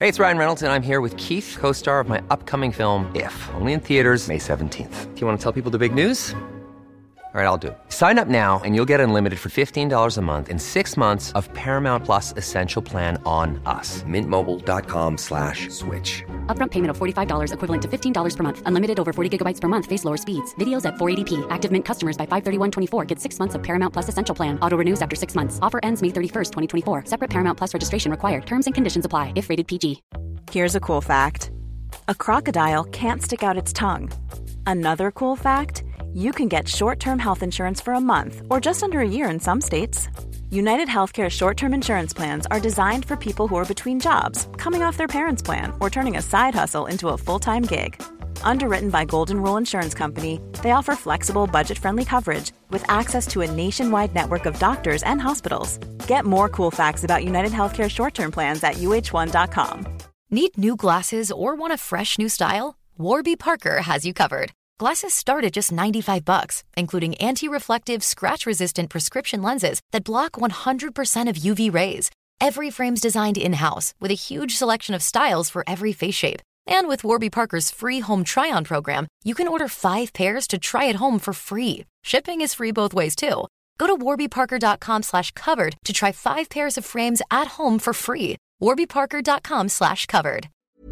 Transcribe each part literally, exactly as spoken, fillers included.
Hey, it's Ryan Reynolds, and I'm here with Keith, co-star of my upcoming film, If, only in theaters May seventeenth. Do you want to tell people the big news? All right, I'll do it. Sign up now and you'll get unlimited for fifteen dollars a month and six months of Paramount Plus Essential Plan on us. Mint Mobile dot com slash switch. Upfront payment of forty-five dollars equivalent to fifteen dollars per month. Unlimited over forty gigabytes per month. Face lower speeds. Videos at four eighty p. Active Mint customers by five thirty-one twenty-four get six months of Paramount Plus Essential Plan. Auto renews after six months. Offer ends May thirty-first, twenty twenty-four. Separate Paramount Plus registration required. Terms and conditions apply if rated P G. Here's a cool fact. A crocodile can't stick out its tongue. Another cool fact, you can get short-term health insurance for a month or just under a year in some states. United Healthcare short-term insurance plans are designed for people who are between jobs, coming off their parents' plan, or turning a side hustle into a full-time gig. Underwritten by Golden Rule Insurance Company, they offer flexible, budget-friendly coverage with access to a nationwide network of doctors and hospitals. Get more cool facts about United Healthcare short-term plans at U H one dot com. Need new glasses or want a fresh new style? Warby Parker has you covered. Glasses start at just ninety-five bucks, including anti-reflective, scratch-resistant prescription lenses that block one hundred percent of U V rays. Every frame's designed in-house with a huge selection of styles for every face shape. And with Warby Parker's free home try-on program, you can order five pairs to try at home for free. Shipping is free both ways, too. Go to warbyparker.com slash covered to try five pairs of frames at home for free. warbyparker.com slash covered.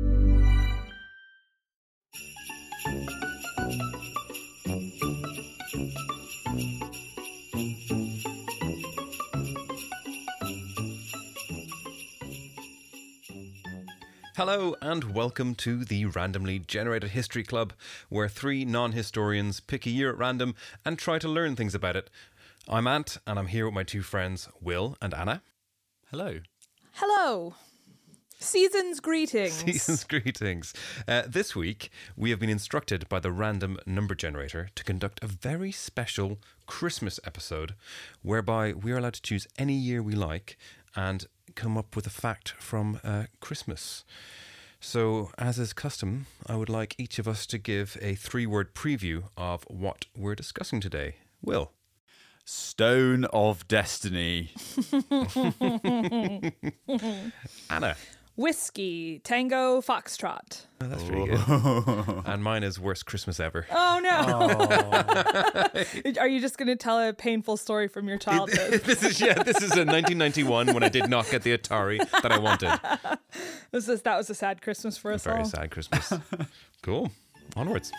Hello and welcome to the Randomly Generated History Club, where three non-historians pick a year at random and try to learn things about it. I'm Ant, and I'm here with my two friends, Will and Anna. Hello. Hello. Season's greetings. Season's greetings. Uh, this week, we have been instructed by the random number generator to conduct a very special Christmas episode, whereby we are allowed to choose any year we like and come up with a fact from uh, Christmas. So, as is custom, I would like each of us to give a three-word preview of what we're discussing today. Will? Stone of Destiny. Anna? Whiskey, Tango, Foxtrot. Oh, that's pretty good. And mine is Worst Christmas Ever. Oh, no. Oh. Are you just going to tell a painful story from your childhood? this is yeah. This is in nineteen ninety-one when I did not get the Atari that I wanted. This is, that was a sad Christmas for us a very all. Very sad Christmas. Cool. Onwards.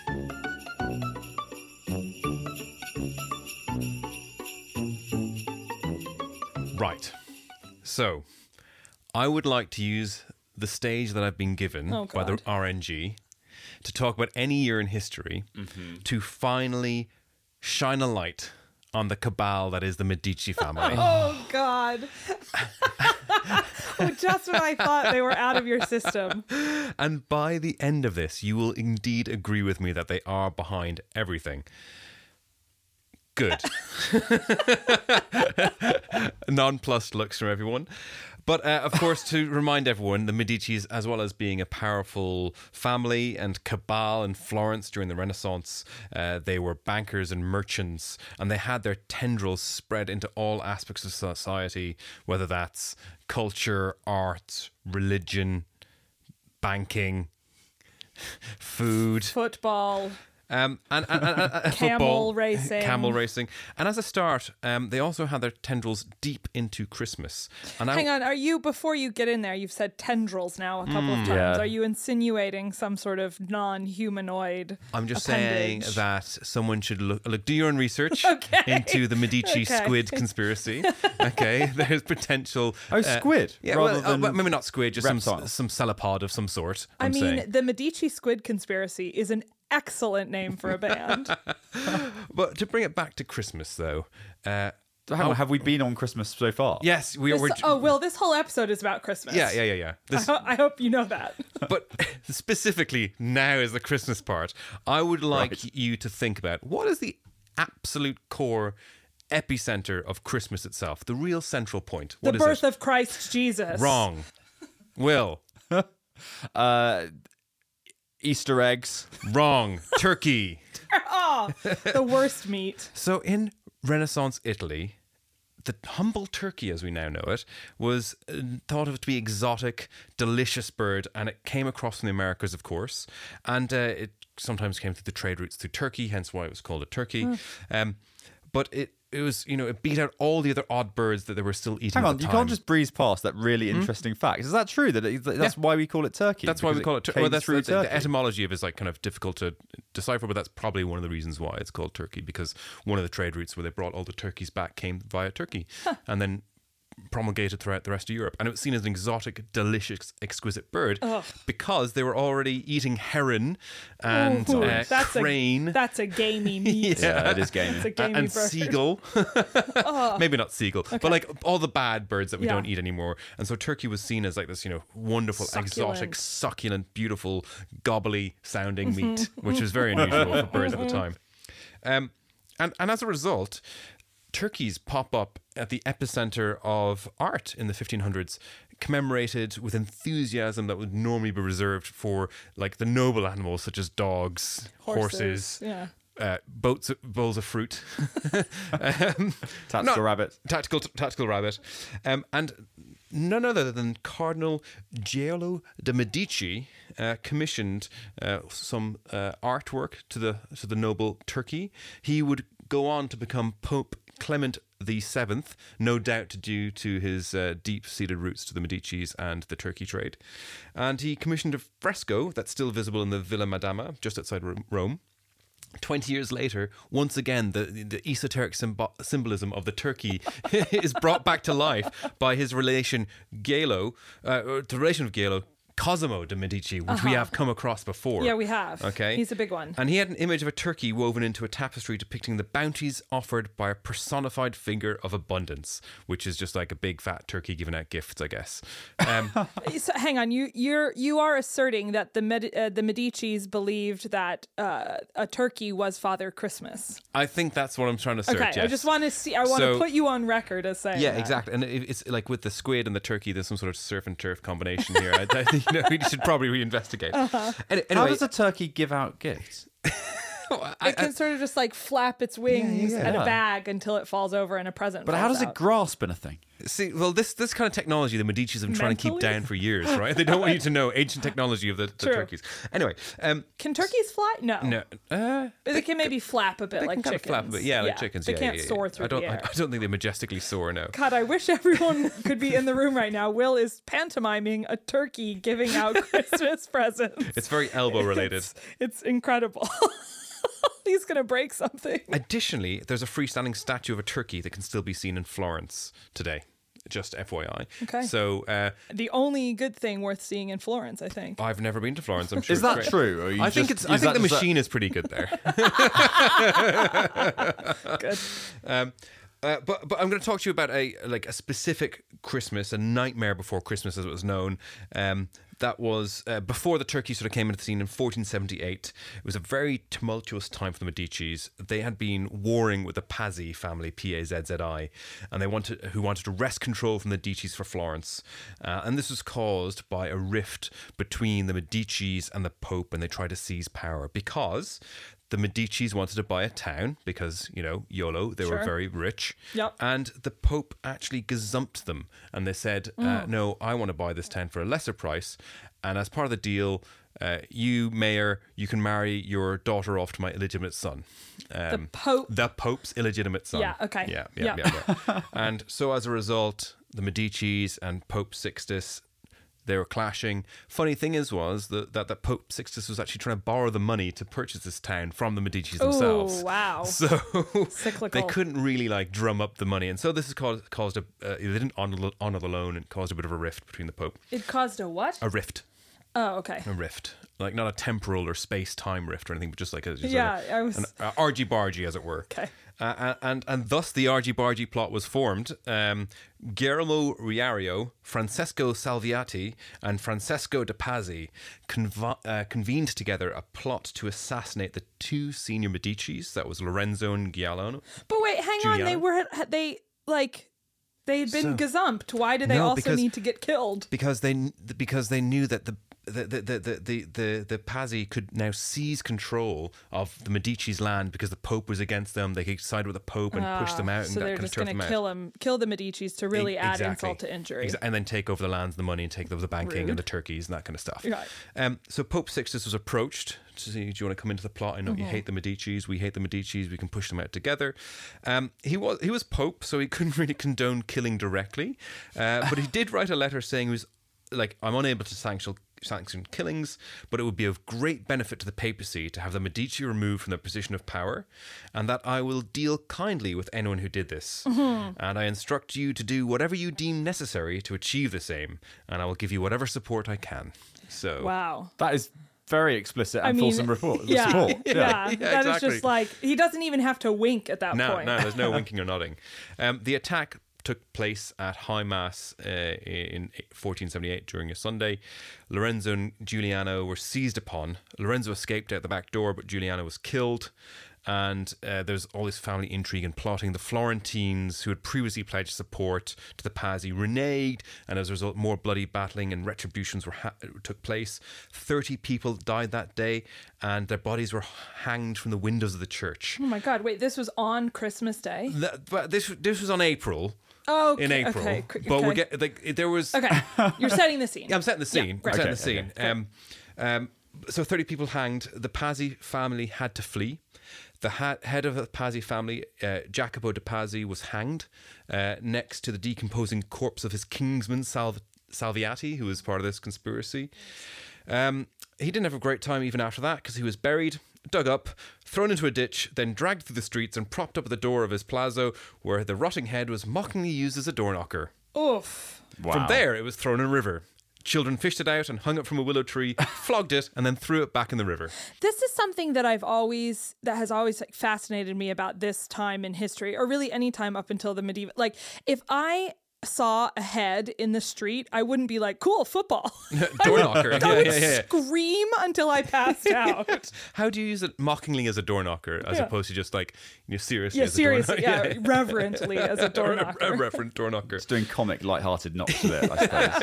Right. So, I would like to use the stage that I've been given oh, by the R N G to talk about any year in history mm-hmm. to finally shine a light on the cabal that is the Medici family. Oh, God. Oh, just when I thought they were out of your system. And by the end of this, you will indeed agree with me that they are behind everything. Good. Nonplussed looks from everyone. But, uh, of course, to remind everyone, the Medicis, as well as being a powerful family and cabal in Florence during the Renaissance, uh, they were bankers and merchants, and they had their tendrils spread into all aspects of society, whether that's culture, art, religion, banking, food. Football. Um, and, and, and, and camel football, racing, camel racing, and as a start, um, they also had their tendrils deep into Christmas. And Hang I, on, are you before you get in there? You've said tendrils now a couple mm, of times. yeah. Are you insinuating some sort of non-humanoid? I'm just appendage? saying that someone should look, look do your own research okay. into the Medici okay. squid conspiracy. Okay, there's potential. Oh, uh, squid. Yeah, rather well, than uh, maybe not squid, just reptile. some some celipod of some sort. I'm I mean, saying. the Medici squid conspiracy is an excellent name for a band. But to bring it back to Christmas, though. Uh, So hang on, have we been on Christmas so far? yes, we This- were. oh, Will, this whole episode is about Christmas. Yeah, yeah, yeah, yeah. This, I, ho- I hope you know that. but specifically now is the Christmas part. I would like Right. you to think about what is the absolute core epicenter of Christmas itself, the real central point. The What is birth it? of Christ Jesus. Wrong. Will. Uh, Easter eggs. Wrong. Turkey. Oh, the worst meat. So in Renaissance Italy, the humble turkey, as we now know it, was uh, thought of to be exotic, delicious bird, and it came across from the Americas, of course, and uh, it sometimes came through the trade routes through Turkey, hence why it was called a turkey. Mm. Um, but it it was, you know, it beat out all the other odd birds that they were still eating. Hang at on, the you time. can't just breeze past that really interesting mm. fact. Is that true? That it, that's yeah. why we call it turkey? That's why we call it turkey. Well, that's the, turkey. the etymology of it is like kind of difficult to decipher, but that's probably one of the reasons why it's called turkey, because one of the trade routes where they brought all the turkeys back came via Turkey, huh. and then promulgated throughout the rest of Europe, and it was seen as an exotic, delicious, exquisite bird Ugh. because they were already eating heron and Ooh, uh, that's crane. A, that's a gamey meat. yeah, yeah, it is gamey. It's a gamey and bird. seagull. oh. Maybe not seagull, okay. but like all the bad birds that we yeah. don't eat anymore. And so turkey was seen as like this, you know, wonderful, succulent. exotic, succulent, beautiful, gobbly sounding meat, which was very unusual for birds at the time. Um, and and as a result, turkeys pop up at the epicenter of art in the fifteen hundreds, commemorated with enthusiasm that would normally be reserved for like the noble animals such as dogs, horses, horses yeah. uh, boats, bowls of fruit, um, tactical not, rabbit, tactical tactical rabbit, um, and none other than Cardinal Giolo de' Medici uh, commissioned uh, some uh, artwork to the to the noble turkey. He would go on to become Pope Clement the Seventh, no doubt due to his uh, deep-seated roots to the Medicis and the turkey trade. And he commissioned a fresco that's still visible in the Villa Madama, just outside Rome. Twenty years later, once again, the, the esoteric symbo- symbolism of the turkey is brought back to life by his relation Giolo, uh, the relation of Giolo, Cosimo de' Medici, which uh-huh. we have come across before. Yeah, we have. Okay. He's a big one. And he had an image of a turkey woven into a tapestry depicting the bounties offered by a personified figure of abundance, which is just like a big fat turkey giving out gifts, I guess. Um, so, hang on, you you're you are asserting that the Med- uh, the Medicis believed that uh, a turkey was Father Christmas. I think that's what I'm trying to assert. Okay, yes. I just want to see. I want so, to put you on record as saying. Yeah, that. exactly. And it, it's like with the squid and the turkey, there's some sort of surf and turf combination here. I, I think you know, we should probably reinvestigate. Uh-huh. Anyway, how does a turkey give out gifts? I, it can I, sort of just like flap its wings yeah, yeah, at yeah. a bag until it falls over and a present. But falls how does out. it grasp anything? See, well, this this kind of technology the Medicis have been trying to keep down for years, right? They don't want you to know ancient technology of the, the turkeys. Anyway, um, can turkeys fly? No, no. Uh, they, they can maybe flap a bit they like can chickens. Kind of flap a bit, yeah, like yeah. chickens. They yeah, can't yeah, yeah. soar through I don't, the air. I, I don't think they majestically soar. No. God, I wish everyone could be in the room right now. Will is pantomiming a turkey giving out Christmas presents. It's very elbow related. It's, it's incredible. He's going to break something. Additionally, there's a freestanding statue of a turkey that can still be seen in Florence today. Just F Y I. Okay. So uh, the only good thing worth seeing in Florence, I think. I've never been to Florence. I'm sure. Is that it's true? Or you I think just, it's. I think the machine that... is pretty good there. Good. Um, Uh, but but I'm going to talk to you about a like a specific Christmas, a nightmare before Christmas, as it was known. Um, that was uh, before the turkey sort of came into the scene in fourteen seventy-eight. It was a very tumultuous time for the Medicis. They had been warring with the Pazzi family, P A Z Z I, and they wanted who wanted to wrest control from the Medicis for Florence. Uh, and this was caused by a rift between the Medicis and the Pope, and they tried to seize power because the Medicis wanted to buy a town because, you know, YOLO, they sure. were very rich. Yep. And the Pope actually gazumped them. And they said, mm. uh, no, I want to buy this town for a lesser price. And as part of the deal, uh, you, mayor, you can marry your daughter off to my illegitimate son. Um, the Pope. The Pope's illegitimate son. Yeah, okay. Yeah, yeah, yeah. yeah, yeah. And so as a result, the Medicis and Pope Sixtus, they were clashing. Funny thing is was that, that, that Pope Sixtus was actually trying to borrow the money to purchase this town from the Medicis themselves. Oh, wow. So Cyclical. They couldn't really like drum up the money. And so this has caused, caused a, uh, they didn't honor, honor the loan and caused a bit of a rift between the Pope. It caused a what? A rift. Oh, okay. A rift. Like not a temporal or space-time rift or anything, but just like a, just yeah, like a, I was... an uh, argy-bargy, as it were. Okay. Uh, and and thus the argy-bargy plot was formed. Um, Guillermo Riario, Francesco Salviati, and Francesco de Pazzi conv- uh, convened together a plot to assassinate the two senior Medicis. That was Lorenzo and Giuliano. But wait, hang Giuliano. on. They were they like they had been so, gazumped. Why did they no, also because, need to get killed? Because they because they knew that the the the the the the, the Pazzi could now seize control of the Medici's land because the Pope was against them. They could side with the Pope and push them out. So and that they're kind just of going to them kill out. him, kill the Medicis to really E- add exactly. insult to injury. Exa- and then take over the lands, the money, and take over the banking Rude. and the turkeys and that kind of stuff. Right. Um, so Pope Sixtus was approached to see, do you want to come into the plot? I know Mm-hmm. you hate the Medicis. We hate the Medicis. We can push them out together. Um, he was he was Pope, so he couldn't really condone killing directly. Uh, but he did write a letter saying he was like, I'm unable to sanction sanction killings, but it would be of great benefit to the papacy to have the Medici removed from their position of power, and that I will deal kindly with anyone who did this. Mm-hmm. And I instruct you to do whatever you deem necessary to achieve the same, and I will give you whatever support I can. So Wow. That is very explicit and I mean, fulsome report. Yeah, support. yeah, Yeah, that is exactly. just like, he doesn't even have to wink at that No, point. no, there's no winking or nodding. Um, the attack took place at High Mass uh, in fourteen seventy-eight during a Sunday. Lorenzo and Giuliano were seized upon. Lorenzo escaped out the back door, but Giuliano was killed. And uh, there's all this family intrigue and plotting. The Florentines, who had previously pledged support to the Pazzi, reneged, and as a result, more bloody battling and retributions were ha- took place. Thirty people died that day, and their bodies were hanged from the windows of the church. Oh my God, wait, this was on Christmas Day? That, but this this was on April. Oh, In April, okay. but we're okay. get like there was. Okay, you're setting the scene. Yeah, I'm setting the scene. Yeah, I'm great. setting the scene. Um, um, so thirty people hanged. The Pazzi family had to flee. The ha- head of the Pazzi family, uh, Jacopo de Pazzi, was hanged uh, next to the decomposing corpse of his kinsman Salv- Salviati, who was part of this conspiracy. Um, he didn't have a great time even after that because he was buried, dug up, thrown into a ditch, then dragged through the streets and propped up at the door of his palazzo, where the rotting head was mockingly used as a door knocker. Oof. Wow. From there, it was thrown in a river. Children fished it out and hung it from a willow tree, flogged it, and then threw it back in the river. This is something that I've always, that has always like fascinated me about this time in history, or really any time up until the medieval. Like, if I saw a head in the street, I wouldn't be like, cool, football. Door knocker. I Yeah, would yeah, yeah. scream until I passed out. How do you use it mockingly as a door knocker, as Yeah. opposed to just like, you know, seriously Yeah, as a door seriously, knocker? yeah, reverently as a door A- a, knocker. reverent door knocker. It's doing comic, light-hearted knocks to it,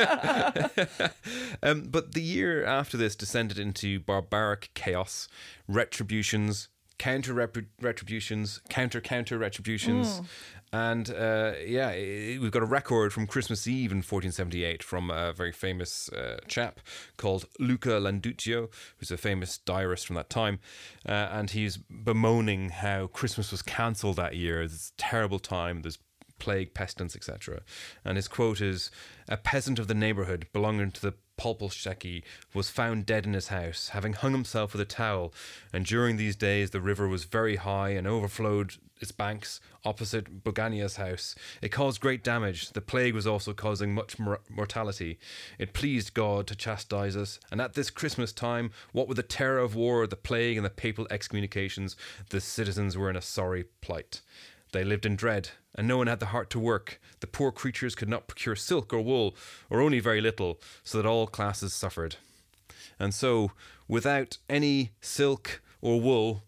I suppose. Um, but the year after this descended into barbaric chaos, retributions, counter retributions, counter counter retributions, and uh, yeah, i- we've got a record from Christmas Eve in fourteen seventy-eight from a very famous uh, chap called Luca Landuccio, who's a famous diarist from that time, uh, and he's bemoaning how Christmas was cancelled that year. It's a terrible time. There's plague, pestilence, et cetera. And his quote is, "A peasant of the neighbourhood belonging to the Popolsheki was found dead in his house, having hung himself with a towel, and during these days the river was very high and overflowed its banks opposite Bogania's house. It caused great damage. The plague was also causing much mor- mortality. It pleased God to chastise us, and at this Christmas time, what with the terror of war, the plague, and the papal excommunications, the citizens were in a sorry plight. They lived in dread, and no one had the heart to work. The poor creatures could not procure silk or wool, or only very little, so that all classes suffered. And so, without any silk or wool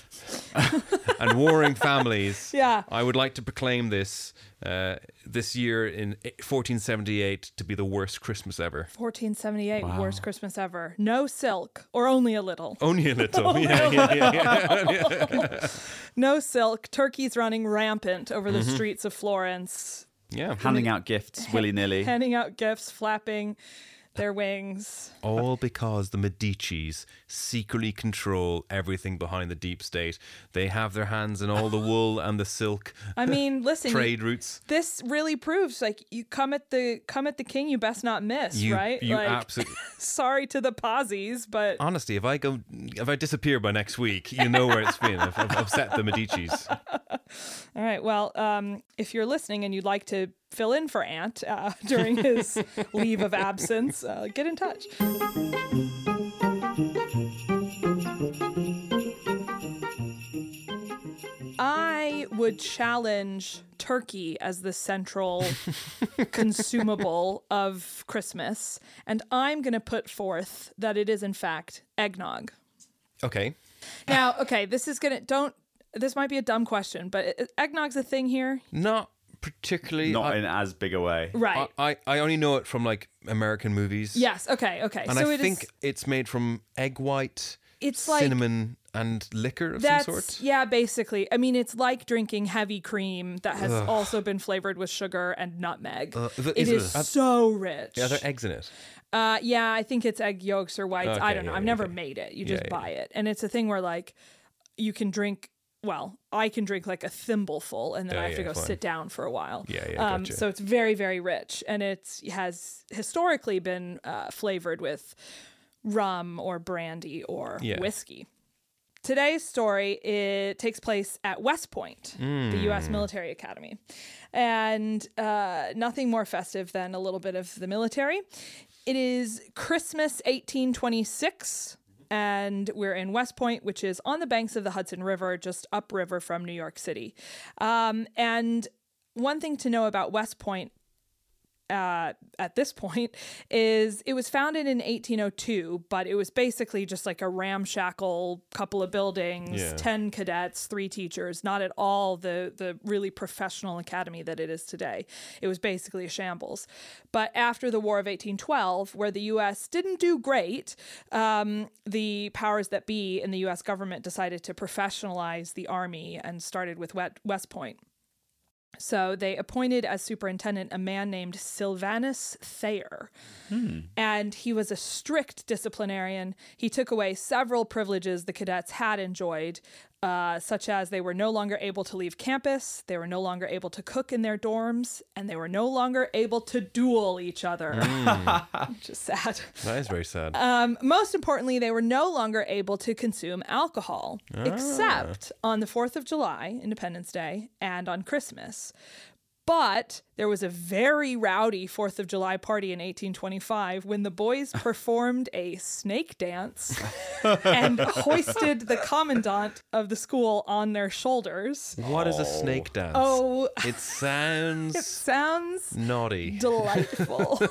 and warring families, Yeah. I would like to proclaim this uh, this year in fourteen seventy-eight to be the worst Christmas ever. fourteen seventy-eight, worst Christmas ever. No silk, or only a little. Only a little. yeah, yeah, yeah, yeah. No silk. Turkeys running rampant over Mm-hmm. the streets of Florence, yeah. Handing out gifts willy-nilly. handing out gifts, flapping their wings. All because the Medicis secretly control everything behind the deep state. They have their hands in all the wool and the silk I mean, listen, trade you- routes. this really proves like you come at the come at the king, you best not miss, You, right? you like, absolutely. sorry to the Pazzis, but Honestly, if I go, if I disappear by next week, you know where it's been. I've, I've upset the Medicis. all right. Well, um, if you're listening and you'd like to fill in for Ant uh, during his leave of absence, uh, get in touch. I would challenge turkey as the central consumable of Christmas, and I'm going to put forth that it is in fact eggnog. Okay. Now, okay, this is going to don't this might be a dumb question, but it- eggnog's a thing here. Not particularly. Not I, in as big a way. Right. I, I, I only know it from like American movies. Yes. Okay. Okay. And so I it think is, it's made from egg white, it's like cinnamon, and liquor of that's some sort. yeah, basically. I mean, it's like drinking heavy cream that has Ugh. also been flavored with sugar and nutmeg. Uh, is it- it is is it- so rich. Yeah, there are eggs in it. Uh, yeah, I think it's egg yolks or whites. I Okay, don't know. yeah, I've yeah, never okay. made it. You Yeah, just yeah. buy it, and it's a thing where like you can drink. Well, I can drink like a thimbleful, and then Yeah, I have to yeah, go fine. sit down for a while. Yeah, yeah, Um, gotcha. so it's very, very rich, and it's it has historically been uh, flavored with rum or brandy or Yeah. whiskey. Today's story it takes place at West Point, the U S military academy, and uh, nothing more festive than a little bit of the military. It is Christmas eighteen twenty-six, and we're in West Point, which is on the banks of the Hudson River, just upriver from New York City. Um, and one thing to know about West Point uh, at this point is it was founded in eighteen oh two, but it was basically just like a ramshackle couple of buildings, Yeah. ten cadets, three teachers, not at all the, the really professional academy that it is today. It was basically a shambles. But after the War of eighteen twelve, where the U S didn't do great, um, the powers that be in the U S government decided to professionalize the Army and started with West Point. So they appointed as superintendent a man named Sylvanus Thayer. Hmm. And he was a strict disciplinarian. He took away several privileges the cadets had enjoyed, uh, such as they were no longer able to leave campus, they were no longer able to cook in their dorms, and they were no longer able to duel each other, which is sad. That is very sad. Um, most importantly, they were no longer able to consume alcohol, except on the fourth of July, Independence Day, and on Christmas. But there was a very rowdy fourth of July party in eighteen twenty-five when the boys performed a snake dance and hoisted the commandant of the school on their shoulders. What is a snake dance? Oh, It sounds it sounds naughty. delightful.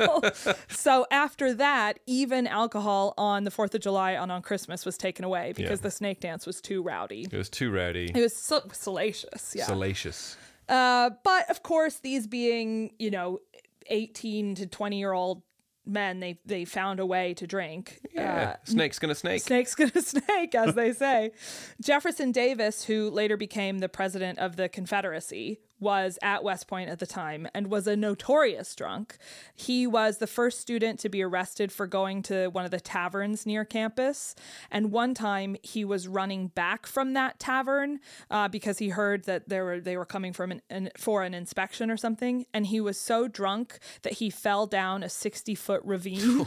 So after that, even alcohol on the fourth of July and on Christmas was taken away because Yeah. the snake dance was too rowdy. It was too rowdy. It was so salacious, yeah. Salacious. Uh, but of course, these being, you know, eighteen to twenty year old men, they they found a way to drink. Yeah. Snake's gonna snake. Snake's gonna snake, as they say. Jefferson Davis, who later became the president of the Confederacy, was at West Point at the time and was a notorious drunk. He was the first student to be arrested for going to one of the taverns near campus. And one time he was running back from that tavern uh, because he heard that they were they were coming from an, an, for an inspection or something. And he was so drunk that he fell down a sixty foot ravine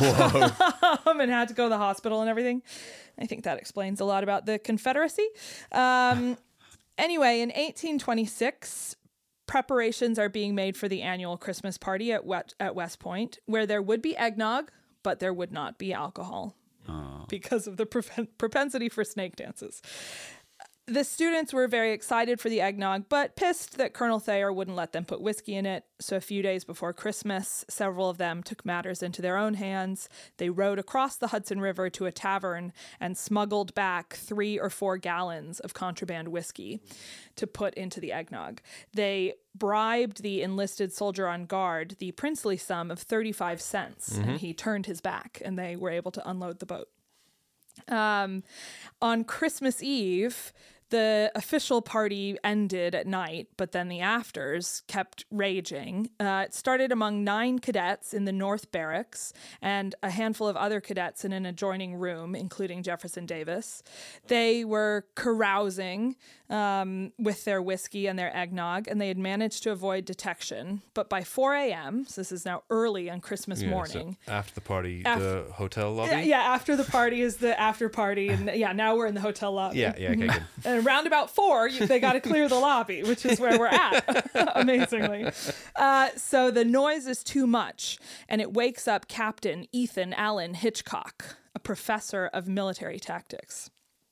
and had to go to the hospital and everything. I think that explains a lot about the Confederacy. Um, Anyway, in eighteen twenty-six, preparations are being made for the annual Christmas party at West, at West Point, where there would be eggnog, but there would not be alcohol because of the propen- propensity for snake dances. The students were very excited for the eggnog, but pissed that Colonel Thayer wouldn't let them put whiskey in it. So a few days before Christmas, several of them took matters into their own hands. They rowed across the Hudson River to a tavern and smuggled back three or four gallons of contraband whiskey to put into the eggnog. They bribed the enlisted soldier on guard the princely sum of thirty-five cents, and he turned his back, and they were able to unload the boat. Um, on Christmas Eve, the official party ended at night, but then the afters kept raging. Uh, it started among nine cadets in the North Barracks and a handful of other cadets in an adjoining room, including Jefferson Davis. They were carousing um, with their whiskey and their eggnog, and they had managed to avoid detection. But by four a.m., so this is now early on Christmas Yeah, so morning, after the party, Af- the hotel lobby. yeah, yeah, after the party is the after party, and yeah, now we're in the hotel lobby. Yeah, yeah, okay, good. And around about four, you, they got to clear the lobby, which is where we're at, amazingly. Uh, so the noise is too much, and it wakes up Captain Ethan Allen Hitchcock, a professor of military tactics.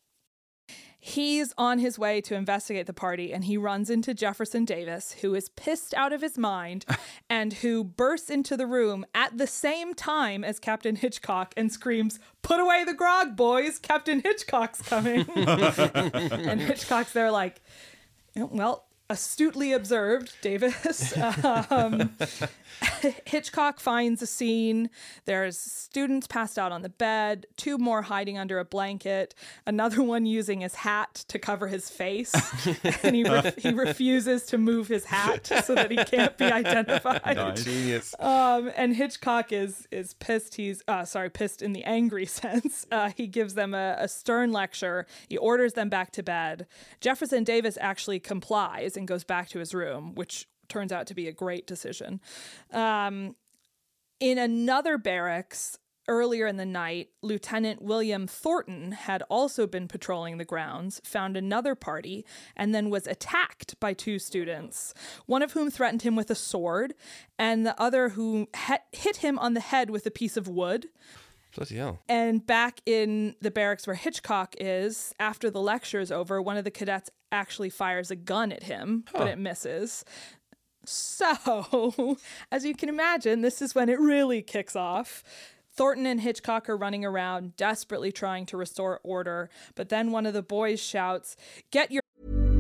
He's on his way to investigate the party, and he runs into Jefferson Davis, who is pissed out of his mind and who bursts into the room at the same time as Captain Hitchcock and screams, "Put away the grog, boys! Captain Hitchcock's coming." And Hitchcock's there like, well, astutely observed, Davis. um, Hitchcock finds a scene. There's students passed out on the bed, two more hiding under a blanket, another one using his hat to cover his face, and he re- he refuses to move his hat so that he can't be identified. Nice. Genius. Um, and Hitchcock is is pissed. He's uh, sorry, pissed in the angry sense. Uh, he gives them a, a stern lecture. He orders them back to bed. Jefferson Davis actually complies and goes back to his room, which turns out to be a great decision. Um, in another barracks earlier in the night, Lieutenant William Thornton had also been patrolling the grounds, found another party, and then was attacked by two students, one of whom threatened him with a sword, and the other who he- hit him on the head with a piece of wood. Bloody hell. And back in the barracks where Hitchcock is, after the lecture is over, one of the cadets actually fires a gun at him, huh. but it misses. So, as you can imagine, this is when it really kicks off. Thornton and Hitchcock are running around, desperately trying to restore order, but then one of the boys shouts, "Get your..."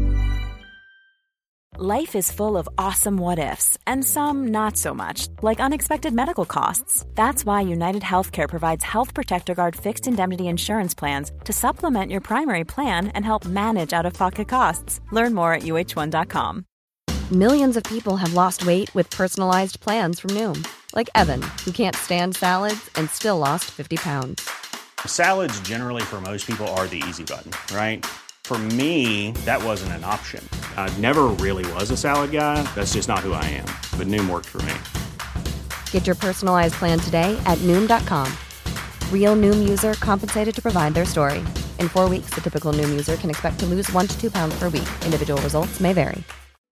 Life is full of awesome what-ifs, and some not so much, like unexpected medical costs. That's why United Healthcare provides Health Protector Guard fixed indemnity insurance plans to supplement your primary plan and help manage out-of-pocket costs. Learn more at U H one dot com. Millions of people have lost weight with personalized plans from Noom. Like Evan, who can't stand salads and still lost fifty pounds. Salads generally for most people are the easy button, right? For me, that wasn't an option. I never really was a salad guy. That's just not who I am. But Noom worked for me. Get your personalized plan today at Noom dot com. Real Noom user compensated to provide their story. In four weeks, the typical Noom user can expect to lose one to two pounds per week. Individual results may vary.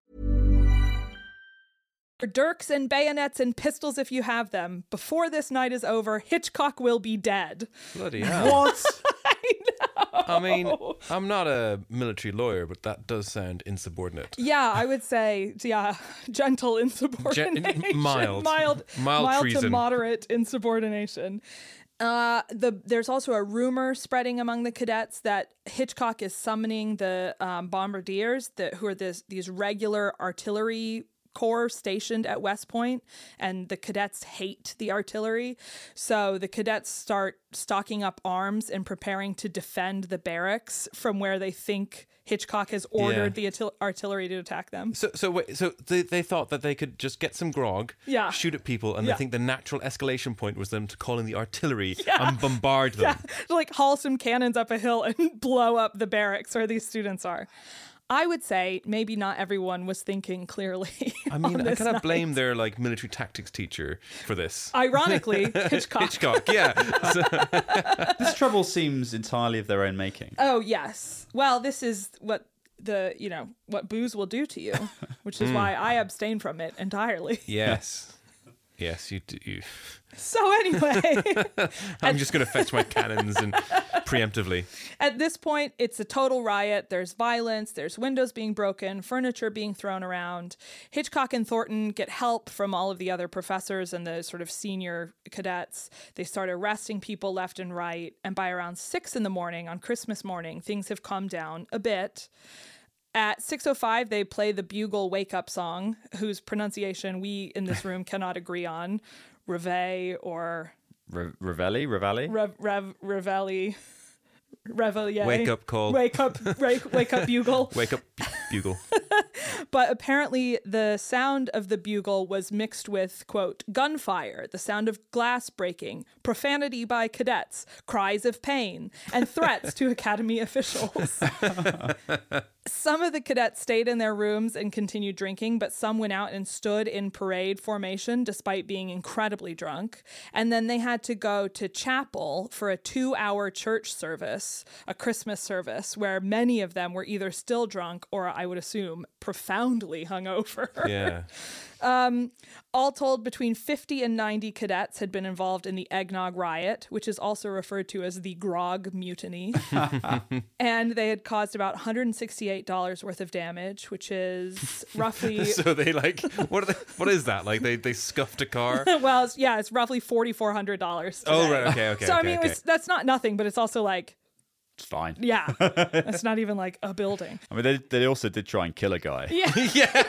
Dirks and bayonets and pistols if you have them. Before this night is over, Hitchcock will be dead. Bloody hell. What? I know. I mean, I'm not a military lawyer, but that does sound insubordinate. Yeah, I would say, yeah, gentle insubordination. Gen- mild. Mild, Mild mild to treason. moderate insubordination. Uh, the there's also a rumor spreading among the cadets that Hitchcock is summoning the um, bombardiers, that who are this, these regular artillery corps stationed at West Point, and the cadets hate the artillery. So the cadets start stocking up arms and preparing to defend the barracks from where they think Hitchcock has ordered Yeah. the artil- artillery to attack them. So, so wait, so they, they thought that they could just get some grog, Yeah. shoot at people, and Yeah. they think the natural escalation point was them to call in the artillery Yeah. and bombard them. Yeah, like haul some cannons up a hill and blow up the barracks where these students are. I would say maybe not everyone was thinking clearly. I mean, on I this cannot night. blame their like military tactics teacher for this. Ironically, Hitchcock. Hitchcock, yeah. So- This trouble seems entirely of their own making. Oh yes. Well, this is what the you know what booze will do to you, which is why I abstain from it entirely. yes. Yes, you do. You. So anyway, I'm just going to fetch my cannons and preemptively. at this point, it's a total riot. There's violence. There's windows being broken, furniture being thrown around. Hitchcock and Thornton get help from all of the other professors and the sort of senior cadets. They start arresting people left and right. And by around six in the morning on Christmas morning, things have calmed down a bit. At six oh five, they play the Bugle wake-up song, whose pronunciation we in this room cannot agree on. Reveille or Re- Revelli? Revelli? Rev, Rev, Revelli, Reveille. Wake up call. Wake up, wake, wake up bugle. Wake up, bugle. But apparently the sound of the bugle was mixed with, quote, gunfire, the sound of glass breaking, profanity by cadets, cries of pain, and threats to academy officials. Some of the cadets stayed in their rooms and continued drinking, but some went out and stood in parade formation despite being incredibly drunk. And then they had to go to chapel for a two-hour church service, a Christmas service, where many of them were either still drunk or, I would assume, profoundly hungover. Yeah. Um, all told, between fifty and ninety cadets had been involved in the eggnog riot, which is also referred to as the grog mutiny. And they had caused about one hundred sixty-eight dollars worth of damage, which is roughly... So they like, what are they, what is that? Like they, they scuffed a car? well, it's, yeah, it's roughly four thousand four hundred dollars today. Oh, right. Okay, okay. So, okay, I mean, okay. it's, that's not nothing, but it's also like It's fine. Yeah, it's not even like a building. I mean, they they also did try and kill a guy. Yeah, yeah,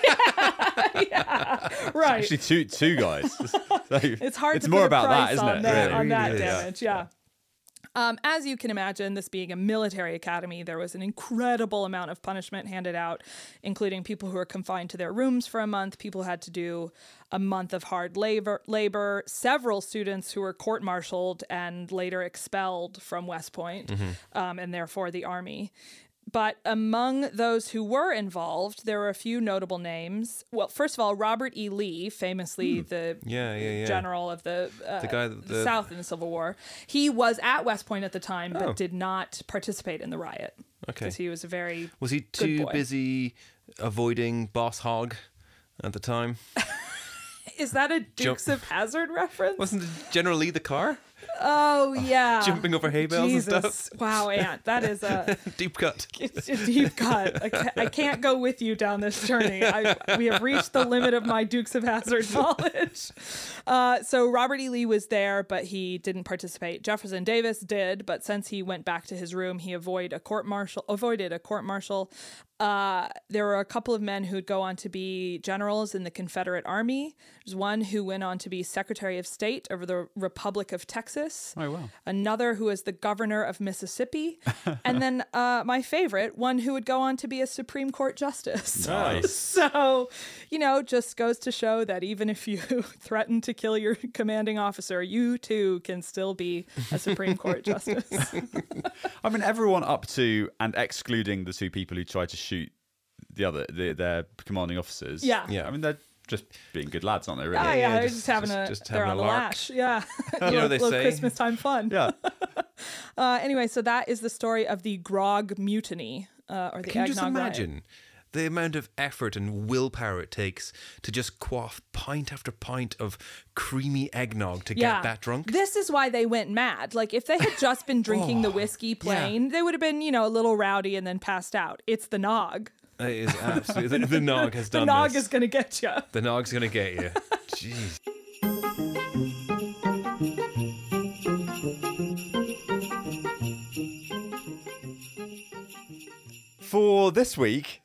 yeah. Right. Actually, two two guys. So it's hard. It's to more put a about that, price isn't on it? That, Really, on that really is. damage, yeah. Um, as you can imagine, this being a military academy, there was an incredible amount of punishment handed out, including people who were confined to their rooms for a month. People had to do a month of hard labor. labor. Several students who were court-martialed and later expelled from West Point, Mm-hmm. um, and therefore the army. But among those who were involved, there were a few notable names. Well, first of all, Robert E. Lee, famously the Yeah, yeah, yeah. general of the, uh, The guy that- the the- South in the Civil War. He was at West Point at the time, but Oh. did not participate in the riot. Okay. Because he was a very Was he good too boy. busy avoiding Boss Hogg at the time? Is that a Dukes of Hazzard reference? Wasn't General Lee the car? Oh, yeah. Jumping over hay bales Jesus. and stuff? Wow, Aunt, that is a... Deep cut. It's a deep cut. I ca- I can't go with you down this journey. I, we have reached the limit of my Dukes of Hazzard knowledge. Uh, so Robert E. Lee was there, but he didn't participate. Jefferson Davis did, but since he went back to his room, he avoid a court martial. Avoided a court martial. Uh, there were a couple of men who'd go on to be generals in the Confederate Army. There's one who went on to be Secretary of State over the Republic of Texas. Oh, wow. Another who was the governor of Mississippi. And then uh, my favorite, one who would go on to be a Supreme Court justice. Nice. So, you know, just goes to show that even if you threaten to kill your commanding officer, you too can still be a Supreme Court justice. I mean, everyone up to and excluding the two people who tried to shoot the other, the, their commanding officers. Yeah. Yeah. I mean, they're just being good lads, aren't they? Really? Oh, yeah, yeah, they're just- just, having just- a, just they're having on a the lark. lash. Yeah. You know what they little say? Christmas time fun. Yeah. Uh, anyway, so that is the story of the Grog Mutiny, uh, or the Can you just Eggnog Riot. imagine the amount of effort and willpower it takes to just quaff pint after pint of creamy eggnog to Yeah. get that drunk? This is why they went mad. Like, if they had just been drinking Oh, the whiskey plain, they would have been, you know, a little rowdy and then passed out. It's the nog. It is absolutely. The, the nog has The done nog this. is going to get you. The nog's going to get you. Jeez. For this week,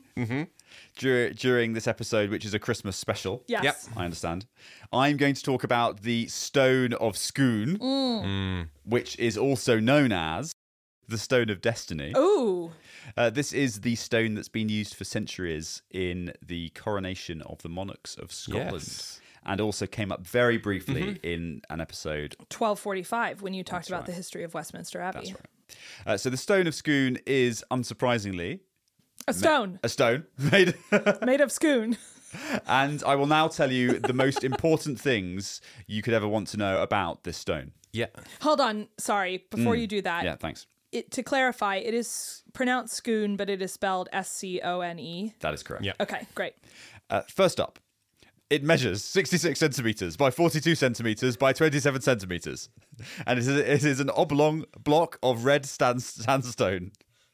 dur- during this episode, which is a Christmas special, Yes. Yep. I understand, I'm going to talk about the Stone of Scone, which is also known as the Stone of Destiny. Ooh. Uh, this is the stone that's been used for centuries in the coronation of the monarchs of Scotland. Yes. And also came up very briefly in an episode. twelve forty-five, when you talked That's about right. the history of Westminster Abbey. That's right. Uh, so the Stone of Scone is, unsurprisingly, A stone a stone made. made of scoon. And I will now tell you the most important things you could ever want to know about this stone. Yeah. Hold on. Sorry. Before you do that, Yeah, thanks. it, to clarify, it is pronounced scoon, but it is spelled S C O N E. That is correct. Yeah. Okay, great. Uh, first up, it measures sixty-six centimetres by forty-two centimetres by twenty-seven centimetres. And it is, it is an oblong block of red stand, sandstone.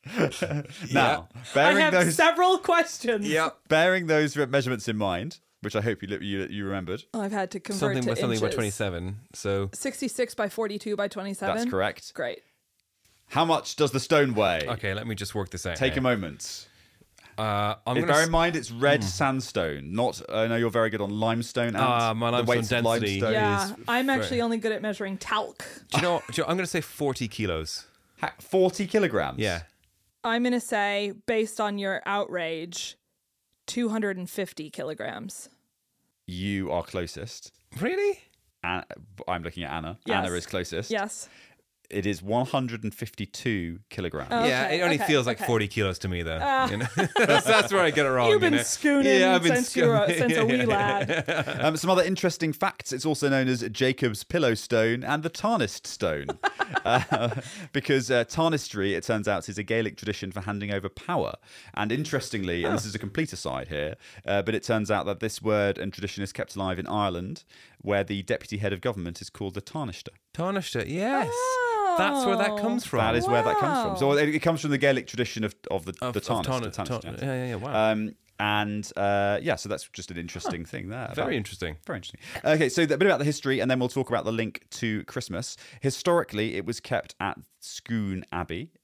Now, I bearing have those, several questions. Yeah. bearing those measurements in mind, which I hope you li- you, you remembered. I've had to convert Something to by something by inches. twenty-seven. So sixty-six by forty-two by twenty-seven. That's correct. Great. How much does the stone weigh? okay, let me just work this out. Take now. a moment. Uh, I'm Bear gonna in mind, it's red sandstone. Not. I know you're very good on limestone. And Ah, my the limestone weights of density. limestone Yeah, is I'm very- actually only good at measuring talc. Do you know? Do you know I'm going to say forty kilos. ha- forty kilograms. Yeah. I'm going to say, based on your outrage, two hundred fifty kilograms. You are closest. Really? An- I'm looking at Anna. Yes. Anna is closest. Yes. It is one hundred fifty-two kilograms. Oh. Yeah, Okay, it only okay, feels like okay. forty kilos to me, though. you know? that's, that's where I get it wrong. You've been you know? scooning yeah, I've been since, you were, scooning. since a wee lad. Um, some other interesting facts. It's also known as Jacob's Pillow Stone and the Tarnished Stone. uh, because uh, tarnistry, it turns out, is a Gaelic tradition for handing over power. And interestingly, and this is a complete aside here, uh, but it turns out that this word and tradition is kept alive in Ireland, where the deputy head of government is called the Tarnisher. Tarnished it, yes. That's where that comes from. That is where that comes from. Wow. So it, it comes from the Gaelic tradition of, of the, Of- the of tarnished. tarni- the tarnished, tar- yes. yeah, yeah, yeah, wow. Um, and uh, yeah, so that's just an interesting thing there. Very about- interesting. Very interesting. Okay, so a bit about the history, and then we'll talk about the link to Christmas. Historically, it was kept at Scone Abbey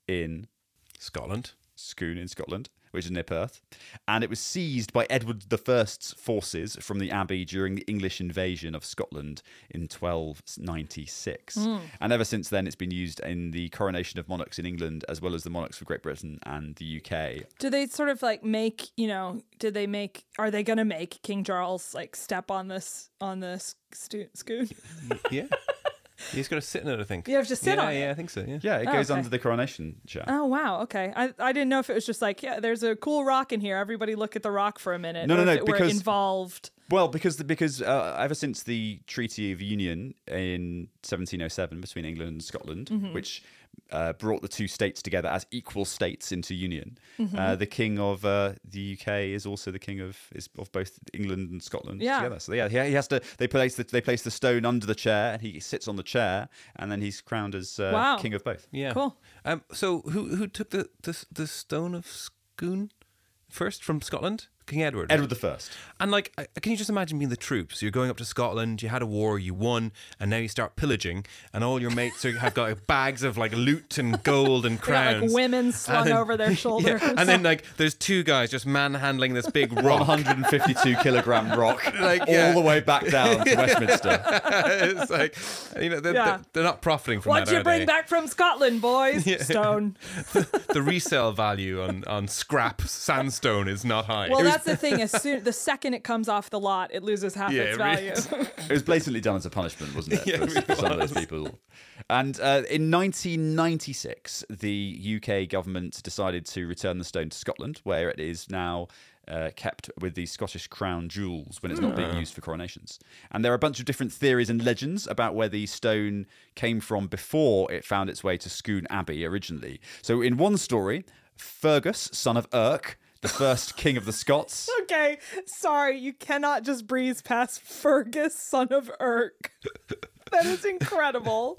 in Scotland. Scone in Scotland, which is near Perth, and it was seized by Edward the First's forces from the abbey during the English invasion of Scotland in twelve ninety-six. Mm. And ever since then, it's been used in the coronation of monarchs in England, as well as the monarchs for Great Britain and the U K. Do they sort of like make, you know, did they make, are they going to make King Charles like step on this, on this stu- scoon? Yeah. He's got to sit in it, I think. You have to sit yeah, on it? Yeah, I think so, yeah. Yeah, it Oh, goes okay. under the coronation chair. Oh, wow. Okay. I, I didn't know if it was just like, yeah, there's a cool rock in here. Everybody look at the rock for a minute. No, or no, if no, it were because- involved. Well, because the, because uh, ever since the Treaty of Union in seventeen oh seven between England and Scotland, Mm-hmm. which uh, brought the two states together as equal states into union, Mm-hmm. uh, the king of uh, the U K is also the king of is of both England and Scotland Yeah. together. So yeah, he, he has to. They place the they place the stone under the chair, and he sits on the chair, and then he's crowned as uh, Wow. king of both. Yeah. Cool. Um, so who who took the, the, the stone of Scone first from Scotland? King Edward. Edward the First. And like, I- can you just imagine being the troops? You're going up to Scotland, you had a war, you won, and now you start pillaging, and all your mates are, have got like, bags of like loot and gold and They got, crowns. like women slung And then- over their shoulders. Yeah, and then like, there's two guys just manhandling this big one rock. hundred fifty-two kilogram rock, Like, all yeah. the way back down to Westminster. It's like, you know, they're, Yeah. they're, they're not profiting from What that, you are bring they? back from Scotland, boys? Stone. The resale value on, on scrap sandstone is not high. Well, that's the thing. As soon the second it comes off the lot, it loses half Yeah, its it really value. It was blatantly done as a punishment, wasn't it, Yeah, for, it really for some of was. those people? And uh, in nineteen ninety-six, the U K government decided to return the stone to Scotland, where it is now uh, kept with the Scottish crown jewels when it's not being used for coronations. And there are a bunch of different theories and legends about where the stone came from before it found its way to Scone Abbey originally. So in one story, Fergus, son of Erk, the first king of the Scots. Okay, sorry, you cannot just breeze past Fergus, son of Erk. That is incredible.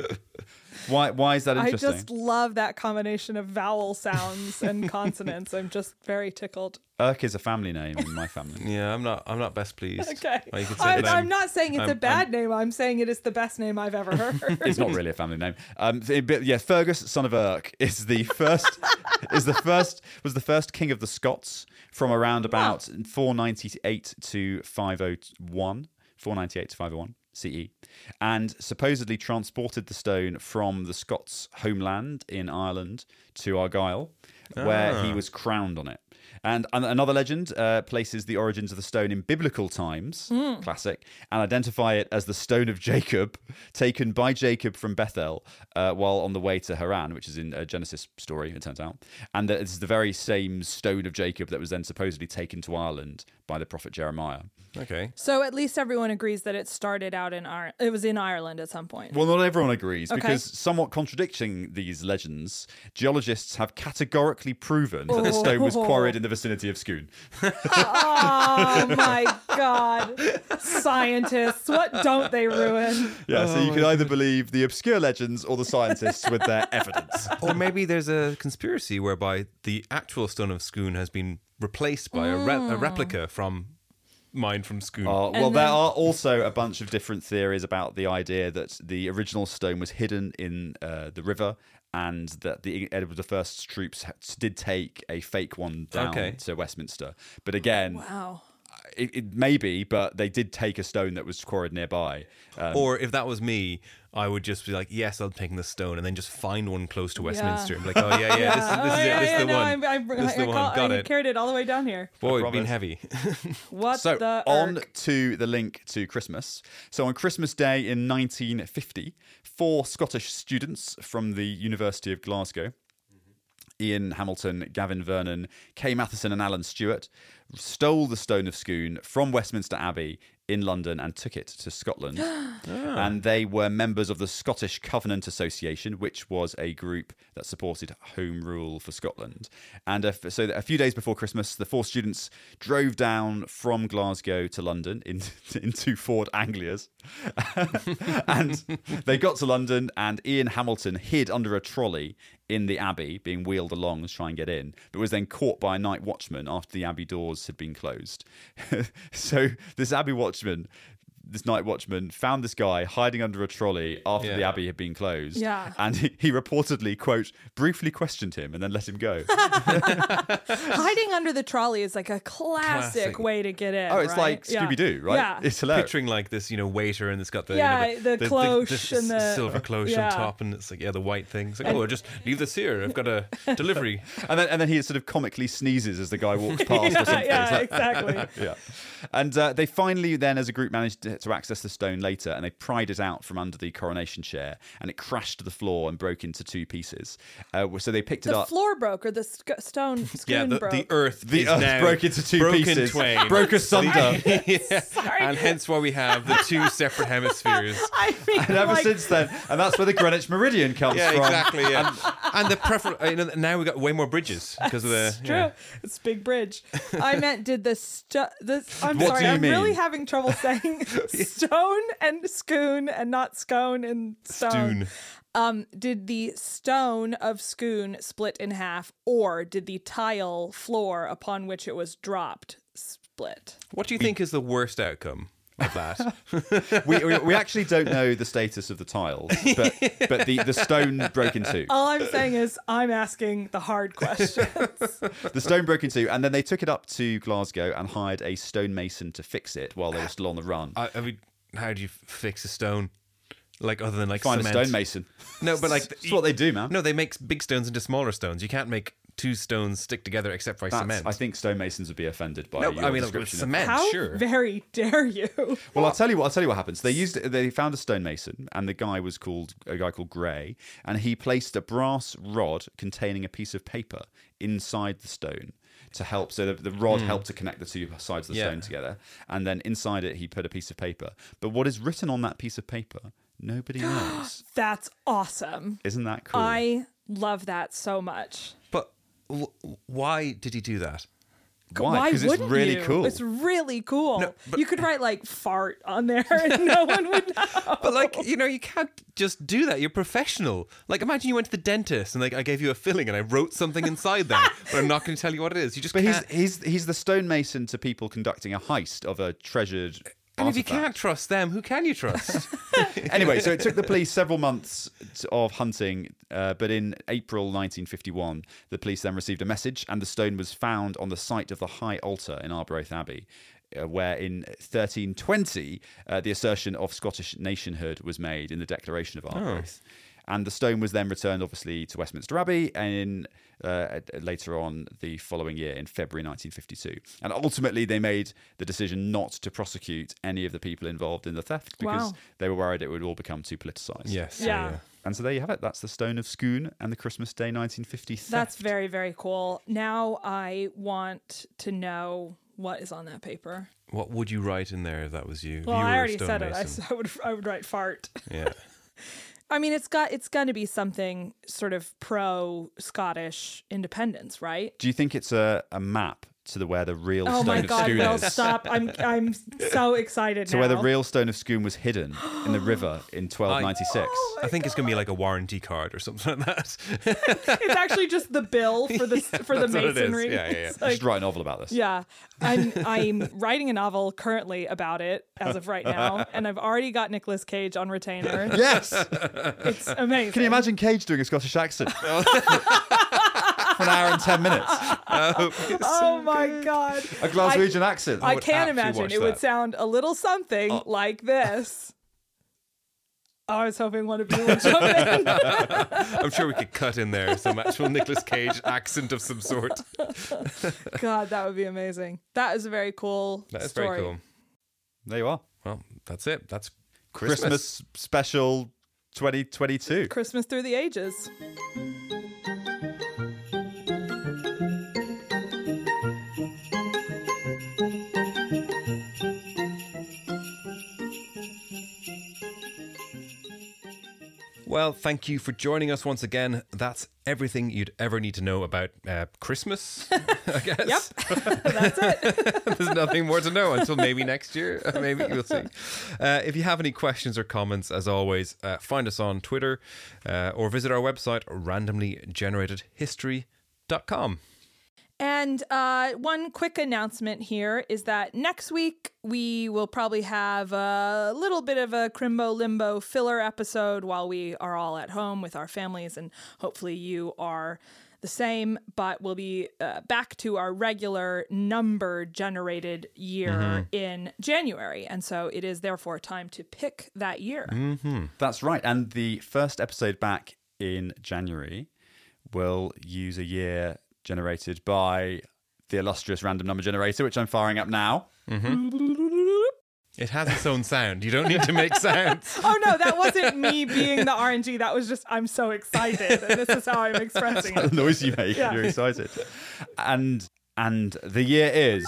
Why? Why is that I interesting? just love that combination of vowel sounds and consonants. I'm just very tickled. Erk is a family name in my family. Yeah, I'm not. I'm not best pleased. Okay, Well, you could say I'm, that I'm not saying it's I'm- a bad I'm- name. I'm saying it is the best name I've ever heard. It's not really a family name. Um, it- but yeah, Fergus, son of Erk, is the first. is the first was the first king of the Scots from around about four ninety-eight to five oh one. four ninety-eight to five oh one C E, and supposedly transported the stone from the Scots' homeland in Ireland to Argyll, where he was crowned on it. And an- another legend uh, places the origins of the stone in biblical times, classic, and identify it as the stone of Jacob, taken by Jacob from Bethel uh, while on the way to Haran, which is in a Genesis story, it turns out. And that it's the very same stone of Jacob that was then supposedly taken to Ireland by the prophet Jeremiah. Okay. So at least everyone agrees that it started out in Ireland. It was in Ireland at some point. Well, not everyone agrees, Okay. because somewhat contradicting these legends, geologists have categorically proven that the stone was Oh. quarried in the vicinity of Scone. Oh my God. Scientists, what don't they ruin? Yeah, so Oh you can either believe the obscure legends or the scientists with their evidence. Or maybe there's a conspiracy whereby the actual stone of Scone has been replaced by a, re- a replica from mine from Scone. Uh, well, there are also a bunch of different theories about the idea that the original stone was hidden in uh, the river, and that the Edward the First's troops ha- did take a fake one down Okay. to Westminster. But again, Wow. it, it may be, but they did take a stone that was quarried nearby. Um, Or if that was me, I would just be like, yes, I'm taking the stone, and then just find one close to Westminster and be like, oh, yeah, yeah, this is, this Oh, is yeah, it, this yeah, is the no, one. I, I, this is I, the one, call- got I it. carried it all the way down here. Boy, it's promise. been heavy. What So the on erk? to the link to Christmas. So on Christmas Day in nineteen fifty, four Scottish students from the University of Glasgow, Ian Hamilton, Gavin Vernon, Kay Matheson and Alan Stewart, stole the Stone of Scone from Westminster Abbey in London and took it to Scotland. And they were members of the Scottish Covenant Association, which was a group that supported Home Rule for Scotland. And a, so a few days before Christmas, the four students drove down from Glasgow to London in, in two Ford Anglias. And they got to London, and Ian Hamilton hid under a trolley in the Abbey, being wheeled along to try and get in, but was then caught by a night watchman after the Abbey doors had been closed. So this Abbey watchman this night watchman found this guy hiding under a trolley after Yeah. the abbey had been closed. Yeah. And he, he reportedly, quote, briefly questioned him and then let him go. Hiding under the trolley is like a classic, Classic. way to get in. Oh, it's right? like Yeah. Scooby-Doo, right? Yeah. It's hilarious. Picturing like this, you know, waiter, and it's got the Yeah, you know, the cloche and the- silver cloche yeah. on top, and it's like yeah, the white thing. It's like, oh, just leave this here. I've got a delivery. And then, and then he sort of comically sneezes as the guy walks past yeah, or something. yeah, It's like- exactly. yeah. And uh, they finally then, as a group, managed to, to access the stone later, and they pried it out from under the coronation chair, and it crashed to the floor and broke into two pieces. Uh, so they picked it The up. floor broke or the sc- stone spoon Yeah, the, broke. the earth, The is earth now broke into two broken pieces, twain. broke asunder. Yeah. And hence why we have the two separate hemispheres. I mean, And ever like, since then, and that's where the Greenwich Meridian comes Yeah, from. exactly. Yeah, and the prefer. You know, now we got way more bridges because of the. It's true. yeah. It's a big bridge. I meant, did the stu- this? I'm What sorry. do you I'm mean? really having trouble saying stone and scoon and not scone and stone. Stoon. Um, did the stone of Scone split in half, or did the tile floor upon which it was dropped split? What do you think is the worst outcome of that? we, we, we actually don't know the status of the tiles, but, but the, the stone broke in two. All I'm saying is I'm asking the hard questions. The stone broke in two, and then they took it up to Glasgow and hired a stonemason to fix it while they were still on the run. I, I mean, how do you fix a stone? Like other than like Find cement? a stonemason. No, but like That's what they do, man. No, they make big stones into smaller stones. You can't make two stones stick together except by That's- cement. I think stonemasons would be offended by No, your I mean like, with description of- cement. How sure. very dare you? Well, I'll tell you what. I'll tell you what happens. They used. They found a stonemason, and the guy was called a guy called Gray, and he placed a brass rod containing a piece of paper inside the stone to help. So the, the rod helped to connect the two sides of the Yeah. stone together, and then inside it he put a piece of paper. But what is written on that piece of paper, nobody knows. That's awesome. Isn't that cool? I love that so much. But w- why did he do that? Why? Because it's wouldn't really you? cool. It's really cool. No, but- you could write like fart on there and no one would know. But like, you know, you can't just do that. You're professional. Like, imagine you went to the dentist and like I gave you a filling and I wrote something inside there, but I'm not going to tell you what it is. You just But he's can't. he's he's the stonemason to people conducting a heist of a treasured. And if you artifact. can't trust them, who can you trust? Anyway, so it took the police several months of hunting, uh, but in April nineteen fifty-one, the police then received a message, and the stone was found on the site of the High Altar in Arbroath Abbey, uh, where in thirteen twenty uh, the assertion of Scottish nationhood was made in the Declaration of Arbroath. And the stone was then returned, obviously, to Westminster Abbey, and in, uh, later on the following year, in February nineteen fifty-two. And ultimately, they made the decision not to prosecute any of the people involved in the theft because Wow. they were worried it would all become too politicised. yes. Yeah. And so there you have it. That's the Stone of Scone and the Christmas Day nineteen fifty theft. That's very, very cool. Now I want to know what is on that paper. What would you write in there if that was you? If Well, you were I a already said it. I, stonemason? s- I would I would write fart. Yeah. I mean, it's got it's going to be something sort of pro Scottish independence, right? Do you think it's a, a map to the where the real Oh Stone my of God! Scone Will is? stop! I'm I'm so excited To now. where the real Stone of Scone was hidden in the river in twelve ninety-six. Oh I think it's going to be like a warranty card or something like that. It's actually just the bill for the for the That's what it is. masonry. Yeah, yeah, yeah. It's You like- should write a novel about this. Yeah, I'm I'm writing a novel currently about it as of right now, and I've already got Nicolas Cage on retainer. Yes! It's amazing. Can you imagine Cage doing a Scottish accent? For an hour and ten minutes. Oh my god! A Glaswegian accent. I would can't actually imagine. watch It would that. sound a little something like this. Oh, I was hoping one of you would jump in. I'm sure we could cut in there some actual Nicolas Cage accent of some sort. God, that would be amazing. That is a very cool That is story. very cool. There you are. Well, that's it. That's Christmas, Christmas. special twenty twenty-two. Christmas through the ages. Well, thank you for joining us once again. That's everything you'd ever need to know about uh, Christmas, I guess. Yep, that's it. There's nothing more to know until maybe next year. Maybe we'll see. Uh, if you have any questions or comments, as always, uh, find us on Twitter uh, or visit our website, randomly generated history dot com. And uh, one quick announcement here is that next week we will probably have a little bit of a Crimbo Limbo filler episode while we are all at home with our families, and hopefully you are the same, but we'll be uh, back to our regular number generated year mm-hmm. in January. And so it is therefore time to pick that year. Mm-hmm. That's right. And the first episode back in January will use a year generated by the illustrious random number generator, which I'm firing up now. Mm-hmm. It has its own sound. You don't need to make sounds. Oh, no, that wasn't me being the R N G. That was just, I'm so excited. And this is how I'm expressing That's it. The noise you make. Yeah. You're excited. And and the year is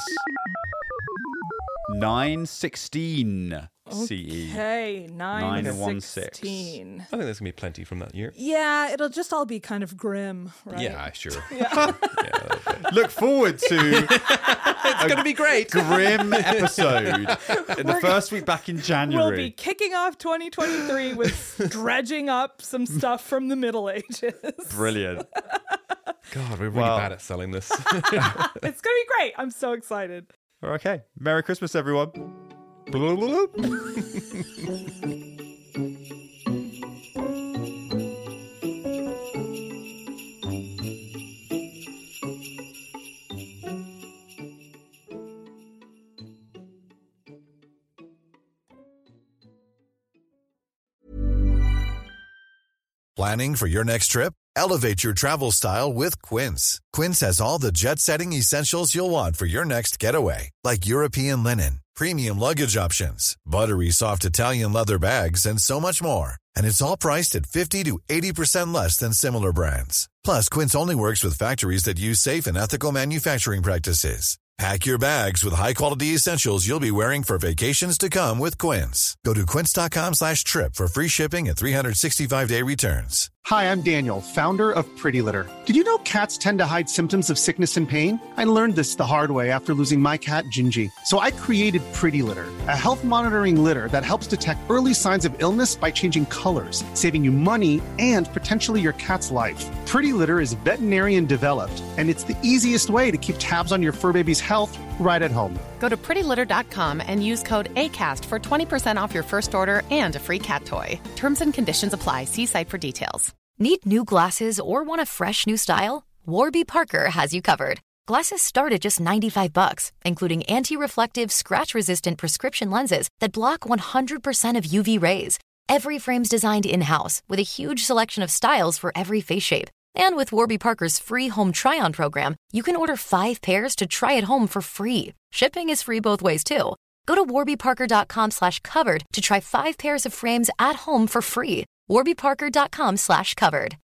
nine sixteen C E. Okay, nine sixteen. I think there's going to be plenty from that year. Yeah, it'll just all be kind of grim, right? Yeah, sure. Yeah. yeah, Look forward to it's going to be great. Grim episode in the We're first week back in January. We'll be kicking off twenty twenty-three with dredging up some stuff from the Middle Ages. Brilliant. God, we're really well, bad at selling this. It's going to be great. I'm so excited. Okay. Merry Christmas, everyone. Planning for your next trip? Elevate your travel style with Quince. Quince has all the jet-setting essentials you'll want for your next getaway, like European linen, premium luggage options, buttery soft Italian leather bags, and so much more. And it's all priced at fifty to eighty percent less than similar brands. Plus, Quince only works with factories that use safe and ethical manufacturing practices. Pack your bags with high-quality essentials you'll be wearing for vacations to come with Quince. Go to quince.com slash trip for free shipping and three sixty-five day returns. Hi, I'm Daniel, founder of Pretty Litter. Did you know cats tend to hide symptoms of sickness and pain? I learned this the hard way after losing my cat, Gingy. So I created Pretty Litter, a health monitoring litter that helps detect early signs of illness by changing colors, saving you money and potentially your cat's life. Pretty Litter is veterinarian developed, and it's the easiest way to keep tabs on your fur baby's health right at home. Go to pretty litter dot com and use code ACAST for twenty percent off your first order and a free cat toy. Terms and conditions apply. See site for details. Need new glasses or want a fresh new style? Warby Parker has you covered. Glasses start at just ninety-five bucks, including anti-reflective, scratch-resistant prescription lenses that block one hundred percent of U V rays. Every frame's designed in-house with a huge selection of styles for every face shape. And with Warby Parker's free home try-on program, you can order five pairs to try at home for free. Shipping is free both ways, too. Go to warby parker dot com slash covered to try five pairs of frames at home for free. warby parker dot com slash covered.